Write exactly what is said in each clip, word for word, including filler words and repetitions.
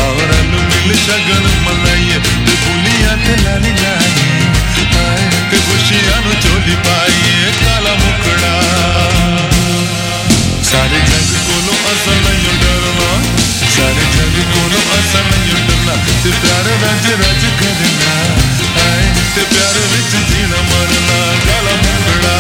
रल मिल शगन मलाइए ते बुलियां ते लाली लाइए हाय ते खुशियां नु झोली पाइए काला मुखड़ा सारे जग कोलों असल नहीं डरना सारे जग कोलों असल नहीं डरना ते प्यार रज रज करना हाय ते प्यार विच जीना मरना काला मुखड़ा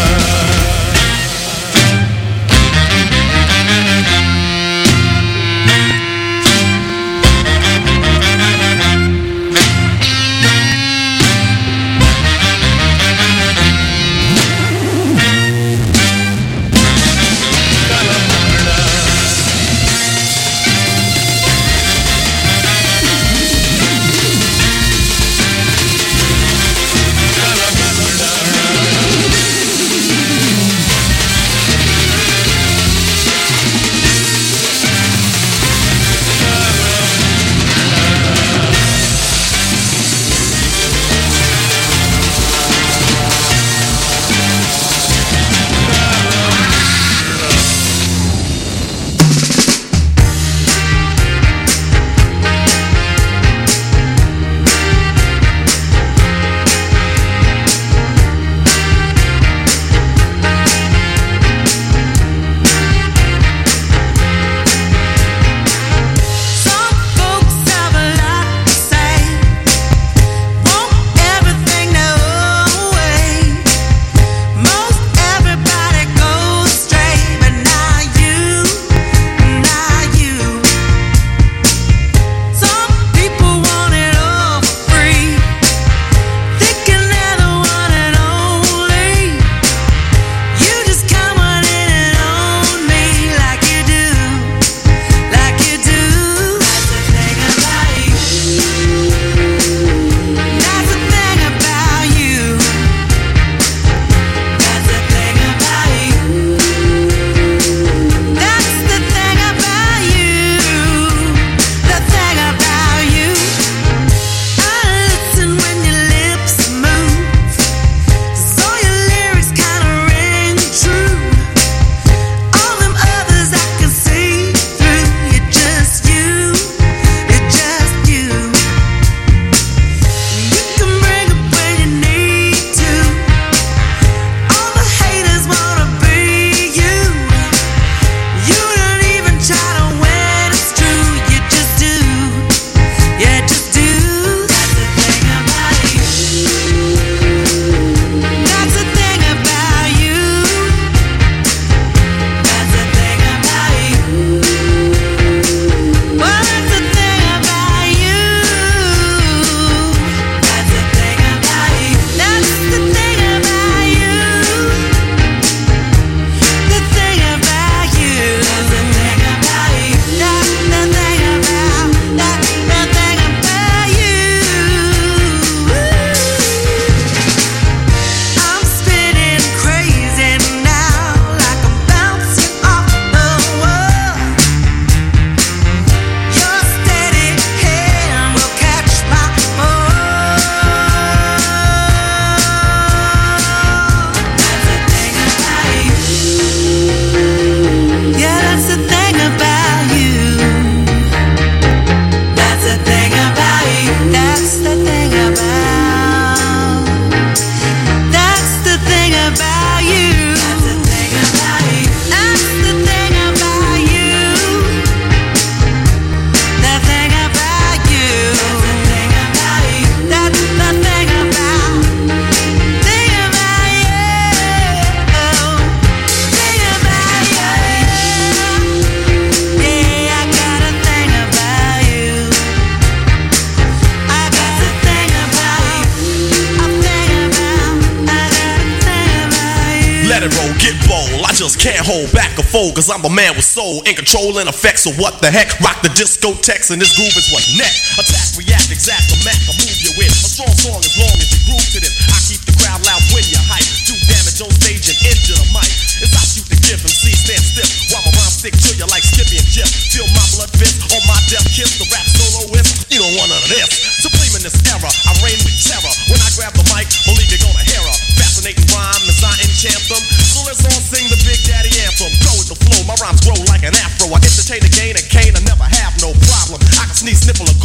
Can't hold back or fold, cause I'm a man with soul, in control and effects, so what the heck? Rock the discotheques and this groove is what's next. Attack, react, exact, the Mac, I move you in. A strong song as long as you groove to this. I keep the crowd loud when you hype. Do damage on stage and injure the mic. It's I shoot the gift, M C stand stiff, while my rhyme stick to you like Skippy and Jeff. Feel my blood fist on my death kiss, the rap soloist. You don't want none of this. Supreme in this era, I reign with terror. When I grab the mic, believe you're gonna hear her. Fascinating rhyme as I enchant them. So let's all sing the Big Daddy anthem. Go with the flow, my rhymes grow like an afro. I entertain the gain and cane, I never have no problem. I can sneeze, sniffle, or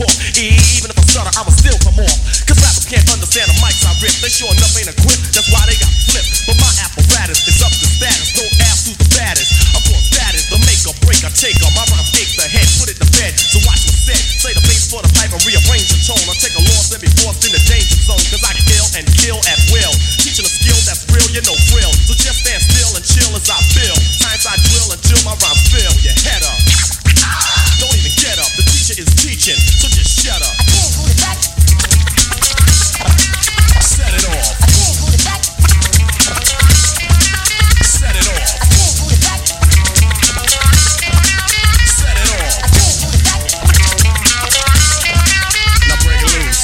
lost and be forced in the danger zone. Cause I kill and kill at will. Teaching a skill that's real, you know thrill. So just stand still and chill as I feel. Times I drill until my rhymes fill your head up. Don't even get up, the teacher is teaching, so just shut up. Set it off. Set it off. Set it off. Now break it loose.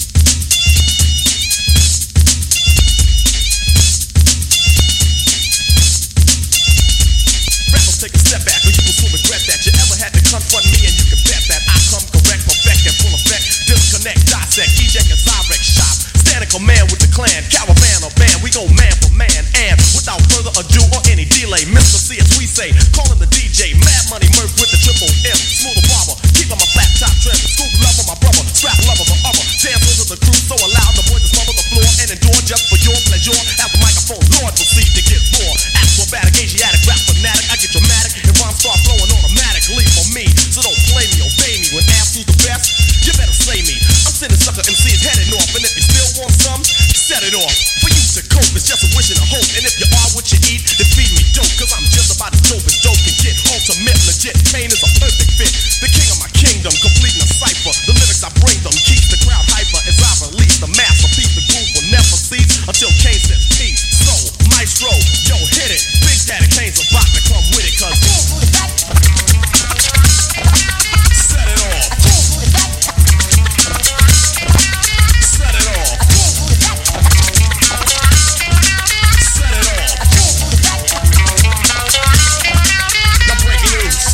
Rappers, take a step back or you will soon regret that you ever had to confront me, and you can bet that I come correct, perfect, and full effect. Disconnect, dissect, eject as I wreck shop. Standing command with the clan, caravan or band, we go man for man. And without further ado or any delay, Mister C as we say, calling the D J, Mad Money Murph with the triple M, smooth barber, keep on my flat top trim, scoop love on my brother, strap lover for other, dancers of the crew so loud the boys just smother the floor and endure just for your pleasure. As the microphone, Lord proceed to get raw. Acrobatic, Asiatic, rap fanatic, I get dramatic and rhymes start flowing automatically for me. So don't play me, obey me. When asked who's the best, you better say me. I'm sending sucker M Cs heading off, and if you still want some, set it off. For you to cope, it's just a wish and a hope. And if you are what you eat, then feed me dope. Cause I'm just about as dope as dope can get. Ultimate, legit, pain is a perfect fit. The king of my kingdom, completing a cipher. The lyrics I bring them keeps the crowd hyper. As I release the masterpiece, the groove will never cease until Kane says peace. So, maestro, yo, hit it. Big Daddy Kane's about to come with it, cause set it off. Set it off. Set it off. Now break it loose.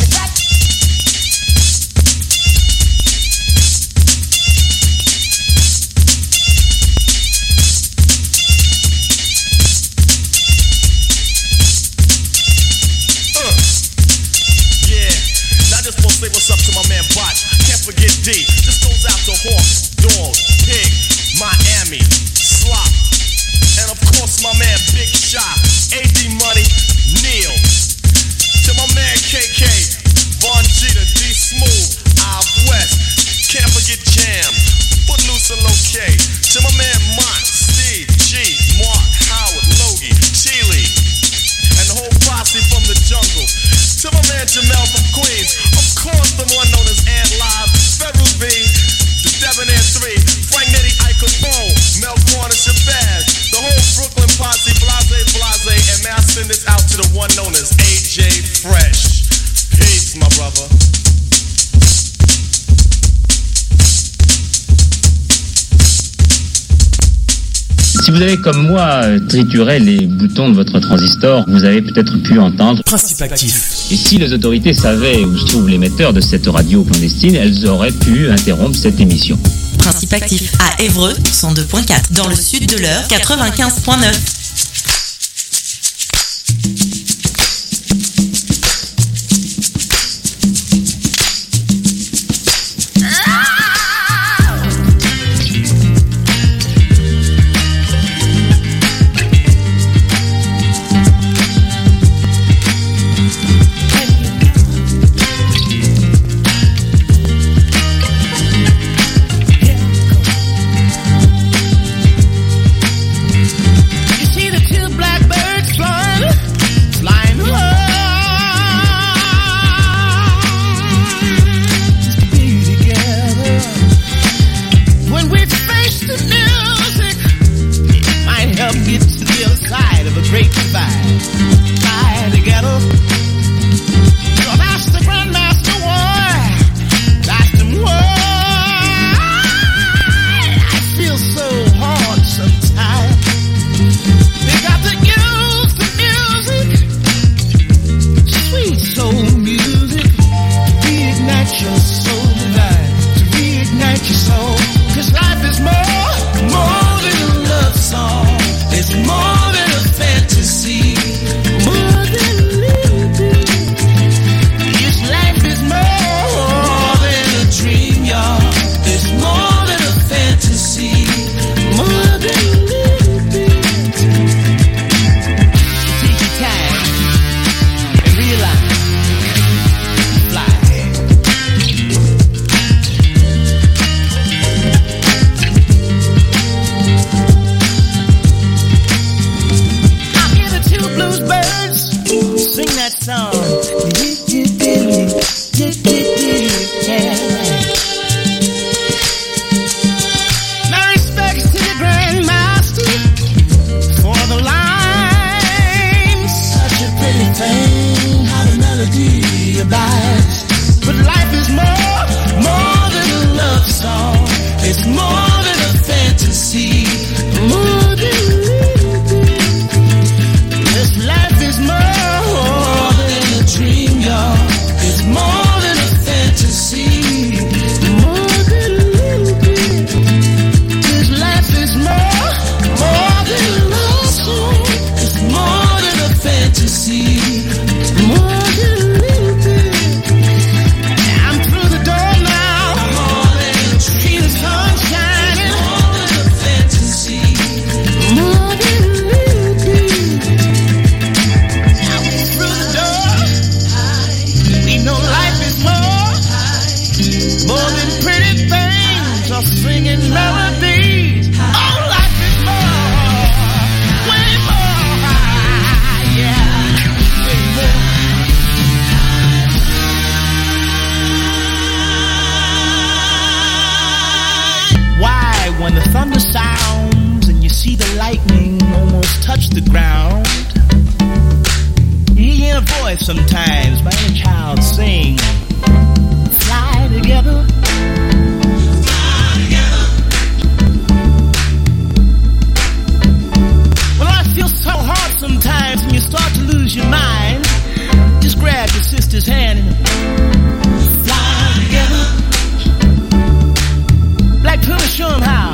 Uh. Yeah. Now just wanna say what's up to my man Bot. Can't forget D. This goes out to Hawk, Dog, Pig, Miami, Slop, and of course my man Big Shot, A D Money, Neil. To my man K K, Von Jeter, D Smooth, Out West. Can't forget Jam, Footloose and Low-K. To my man Mont, Steve, G, Mark, Howard, Logie, Chile, and the whole posse from the jungle. To my man Jamel from Queens, of course the one known as Ant Live, Ferru B, the Debonair three, Frank Nitty, Ike Capone, Mel Corner, Shabazz, the whole Brooklyn posse, Blase, Blase, and may I send this out to the one known as A J Fresh. Peace, my brother. Si vous avez comme moi trituré les boutons de votre transistor, vous avez peut-être pu entendre Principe actif. Et si les autorités savaient où se trouve l'émetteur de cette radio clandestine, elles auraient pu interrompre cette émission. Principe actif à Évreux, cent deux point quatre, dans le sud de l'Eure, quatre-vingt-quinze point neuf. You see Sometimes my inner child sing, fly together, fly together. Well, I feel so hard sometimes when you start to lose your mind. Just grab your sister's hand and fly together. Black Tuna, show 'em how.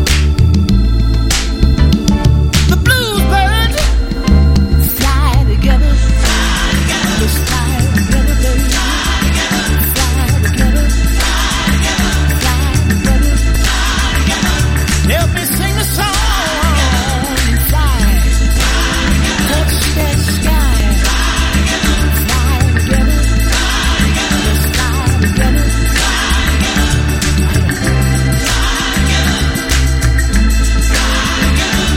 The Bluesbirds fly together. Let's fly together, baby. Fly together. Fly together. Fly together. Fly together. Fly together. Help me sing the song. Fly. Fly together. Touch that sky. Fly together. Fly together. Fly together. Let's fly together. Fly together. Fly together. Fly together.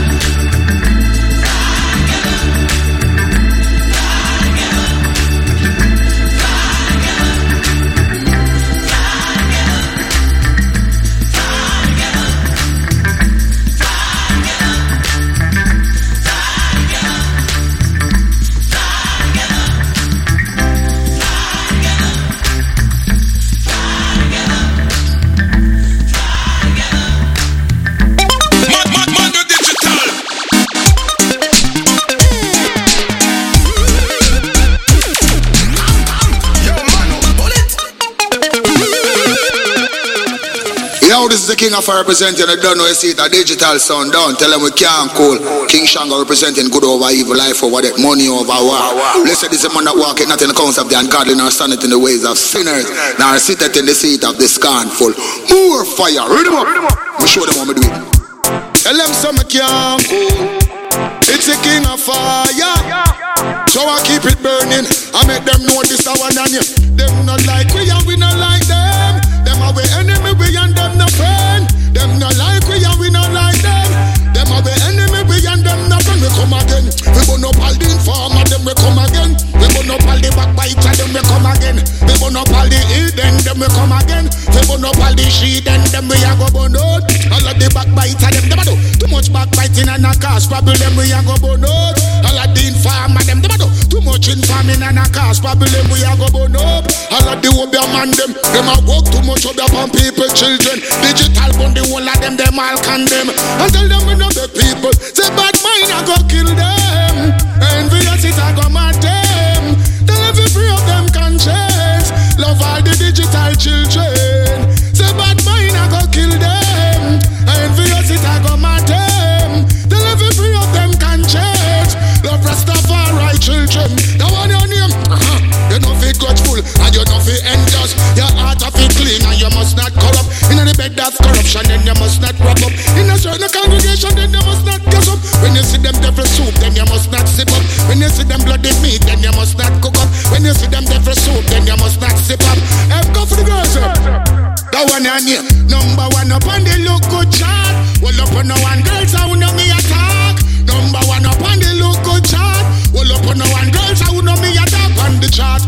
This is the King of Fire representing. I don't know you see it, a digital sound down. Tell them we can't cool. King Shango representing good over evil, life over death, money over war. Blessed is the man that walketh not in the counsel of the ungodly, nor standeth in the ways of sinners, nor sitteth in the seat of the scornful. More fire, read them up. We show them how we do it. Tell them some can't cool. It's the King of Fire. So I keep it burning. I make them know this a one on you. Them not like we and we not like them. Them are we enemy, we and them no friend. Them not like we and we not like them. Them are we enemy, we and them no friend. We come again. We burn up all the informer, them we come again. We burn up all the backbiter, them we come again. We burn up all the hidden, them we come again. We burn up all the sheet, and them we a go burn out. All of the backbiter, them them a do too much backbiting and a cause problem. We a go burn out. All of the informer, them them a do too much informing and a cause problem. We a go burn up. All of the obia man, them them a work too much of upon people, children. Digital bun the whole of them, them all condemn. And tell them we know the people. Say bad mind I go kill them. Envious it I go mad them. Tell every free of them conscience. Love all the digital children. Say bad mind I go kill them. Envious it I go mad them. Tell every free of them conscience. Love Rastafari children. The one your name. Uh-huh. You know fit grudgeful and you know fit unjust. Your heart of it clean and you must not corrupt. In the bed of corruption then you must not wrap up. In a certain congregation then you must not gas up. When you see them devil soup then you must not sip up. When you see them bloody meat then you must not cook up. When you see them devil soup then you must not sip up. Have go for the girls up. The one on here, number one up on the look good chart. Well up on the one girls I know me attack. Number one up on the look good chart. Well up on the one girls I know me attack on the chart. Of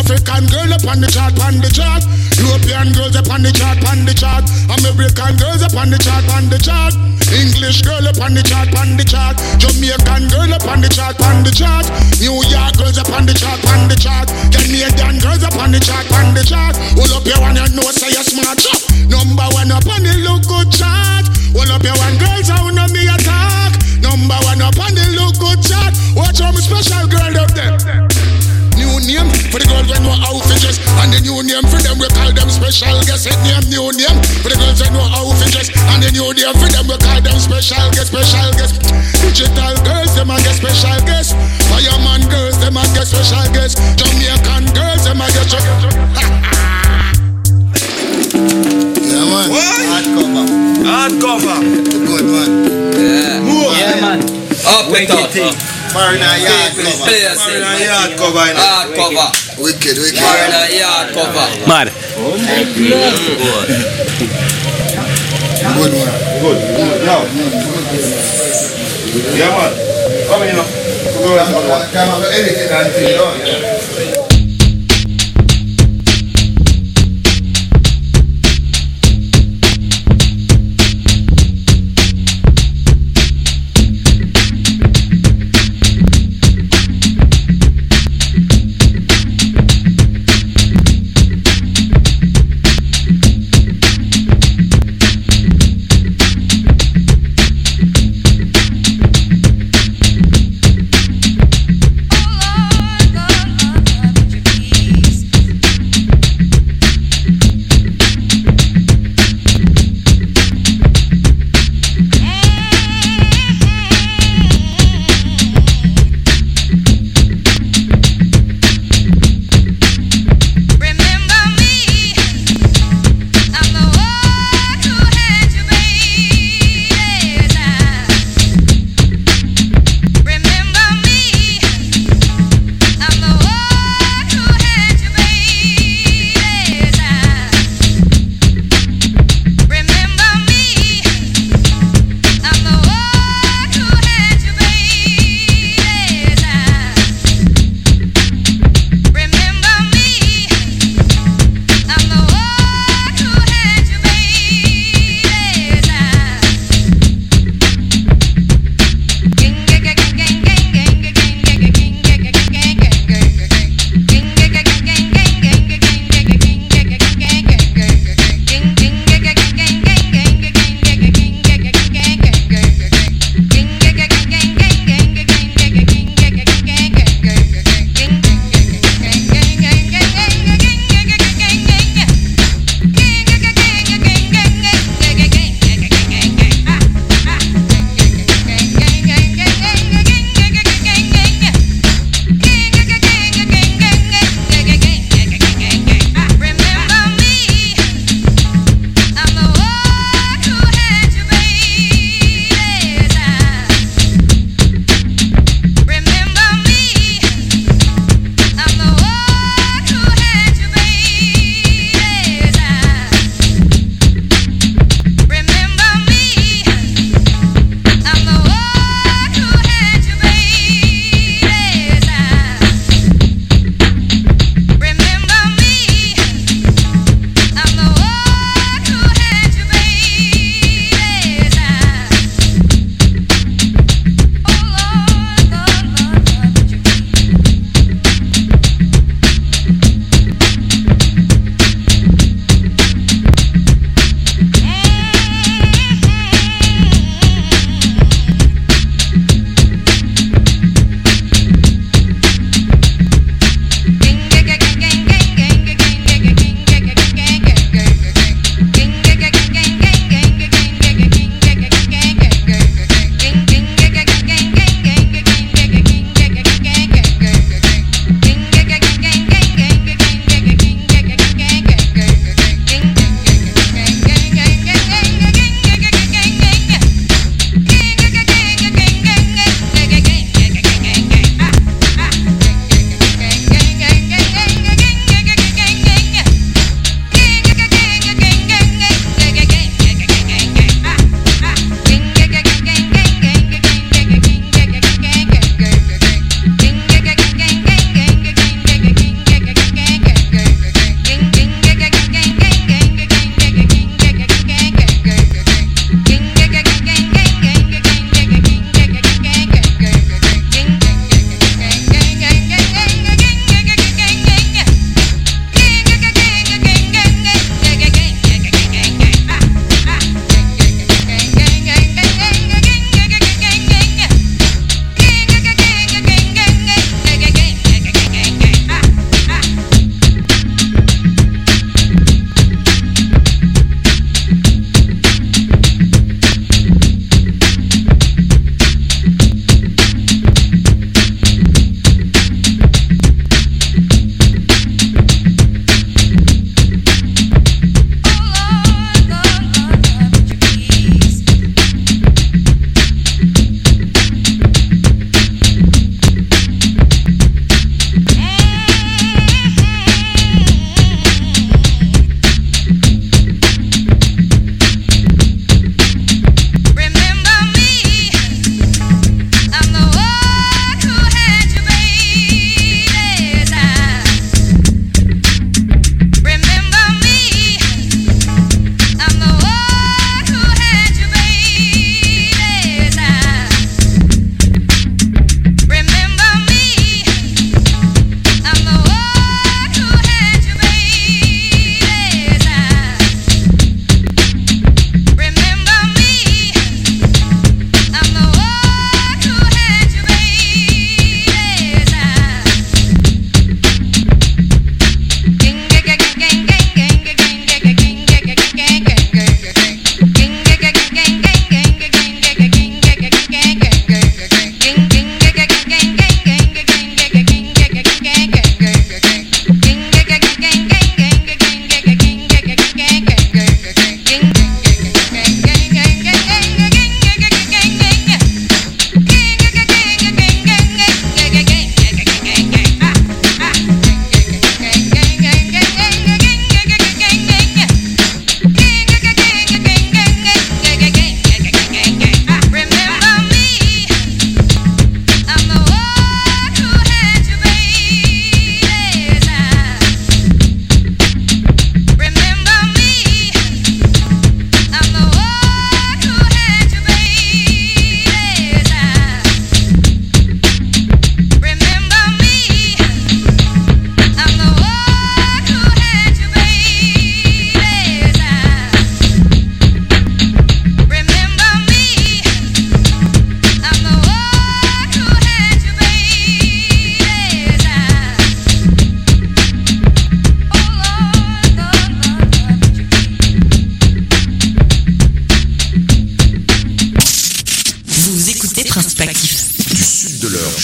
African girl up on the chart, on the chart. European girls up on the chart, on the chart. American girls up on the chart, on the chart. English girl up on the chart, on the chart. Jamaican girl up on the chart, on the chart. New York girls up on the chart, on the chart. Canadian girls up on the chart, on the chart. Hold up your one and know say you're smart. Number one up on the look good chart. Hold up your one girls, I wanna me attack. Number one up on the look good chart. Watch how my special girl up there. New name for the girls that know how to dress. And the new name for them we call them special guest. Head name, new name for the girls that know how to dress. And the new name for them we call them special guest, special guest. Digital girls, them a get special guest. Fireman girls, them a get special guest. Jamaican girls, them a get special guest. Yeah man, hardcover. Hardcover. Good man. Yeah. Move. Yeah man. Up and up. Marina yard cover. Marina yard cover. Hard cover. Wicked, wicked. Marina yard cover. Mad. Good one. Good. Now. Yeah man. Come in now. Come on, anything and thing, you know. Oh,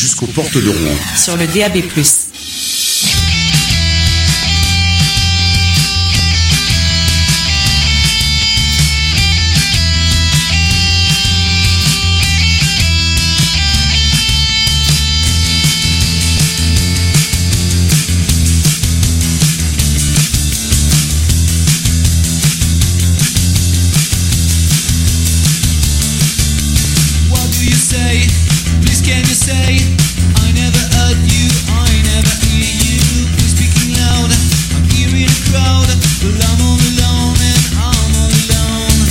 jusqu'aux portes de Rouen. Sur le D A B plus. Please can you say I never heard you, I never hear you. Please speaking loud, I'm hearing a crowd, but I'm all alone and I'm all alone.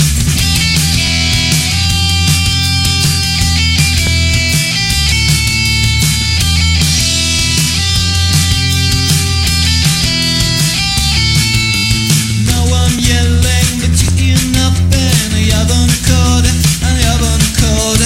Now I'm yelling, but you hear nothing. I have on a code, I have on a code.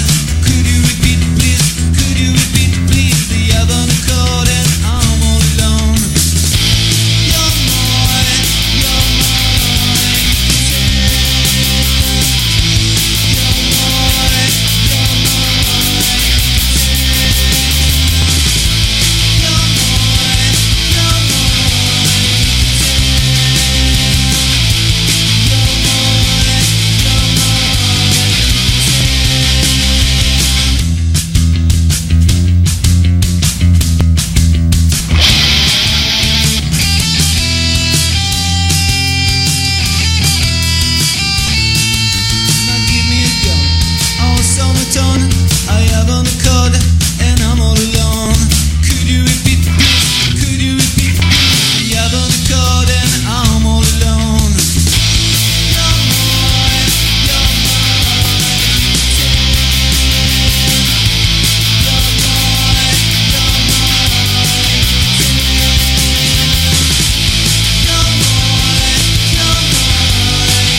I have on the code and I'm all alone. Could you repeat please? Could you repeat please? I have on the code and I'm all alone. You're mine, you're mine. You're mine, you're mine. You're mine, you're mine.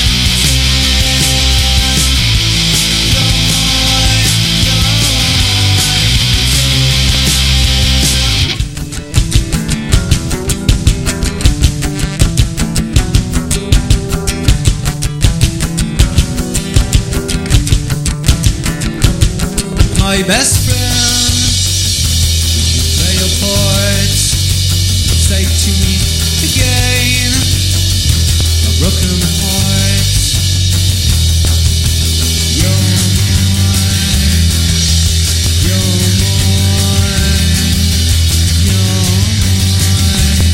My best friend, would you play your part? Say to me again, a broken heart. You're mine, you're mine, you're mine,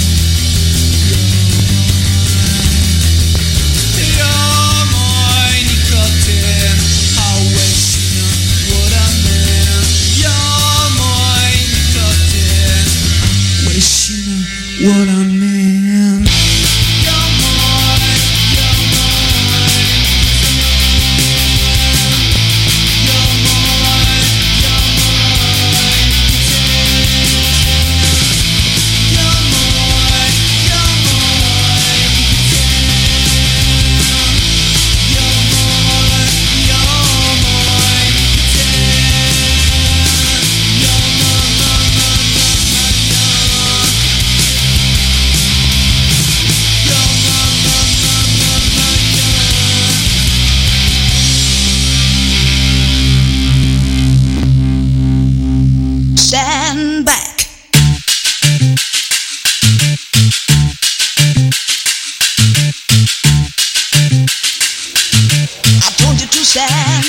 you're mine. You're mine, nicotine, how wish you know what I meant. You're mine, nicotine, wish you know what I meant. You're mine, you're mine. You're mine, you're mine. You're mine, you're mine. You're mine, you're mine. You're Stand back. I told you to stand